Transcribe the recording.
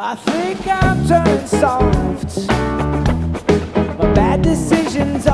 I think I'm turning soft. My bad decisions